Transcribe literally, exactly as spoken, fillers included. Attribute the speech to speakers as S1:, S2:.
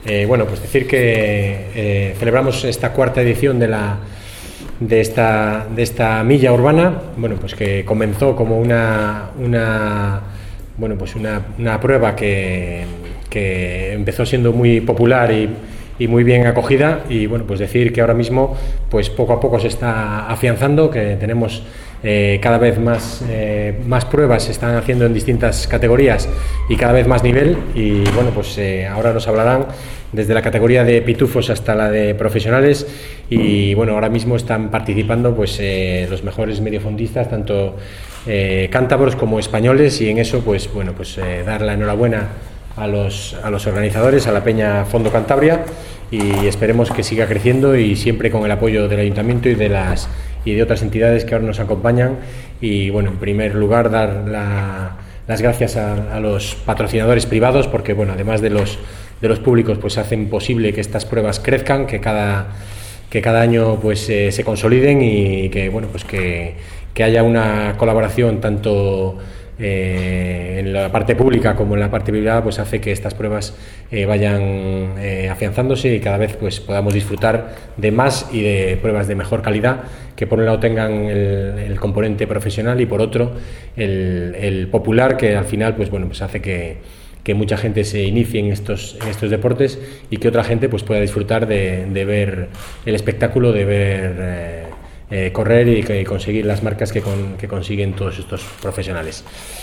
S1: Eh, bueno, pues decir que eh, celebramos esta cuarta edición de la de esta de esta milla urbana, bueno, pues que comenzó como una una bueno, pues una, una prueba que, que empezó siendo muy popular y y muy bien acogida, y bueno, pues decir que ahora mismo pues poco a poco se está afianzando, que tenemos eh, cada vez más, eh, más pruebas se están haciendo en distintas categorías y cada vez más nivel, y bueno, pues eh, ahora nos hablarán desde la categoría de pitufos hasta la de profesionales, y bueno, ahora mismo están participando pues eh, los mejores mediofondistas, tanto eh, cántabros como españoles, y en eso pues bueno, pues eh, dar la enhorabuena a los, a los organizadores, a la Peña Fondo Cantabria, y esperemos que siga creciendo, y siempre con el apoyo del Ayuntamiento y de las y de otras entidades que ahora nos acompañan. Y bueno, en primer lugar dar la, las gracias a, a los patrocinadores privados, porque bueno, además de los de los públicos, pues hacen posible que estas pruebas crezcan, que cada que cada año pues eh, se consoliden, y que bueno, pues que, que haya una colaboración tanto Eh, en la parte pública como en la parte privada, pues hace que estas pruebas eh, vayan eh, afianzándose, y cada vez pues podamos disfrutar de más y de pruebas de mejor calidad, que por un lado tengan el, el componente profesional y por otro el, el popular, que al final pues bueno, pues hace que, que mucha gente se inicie en estos, en estos deportes, y que otra gente pues pueda disfrutar de, de ver el espectáculo, de ver eh, Eh, correr y, y conseguir las marcas que, con, que consiguen todos estos profesionales.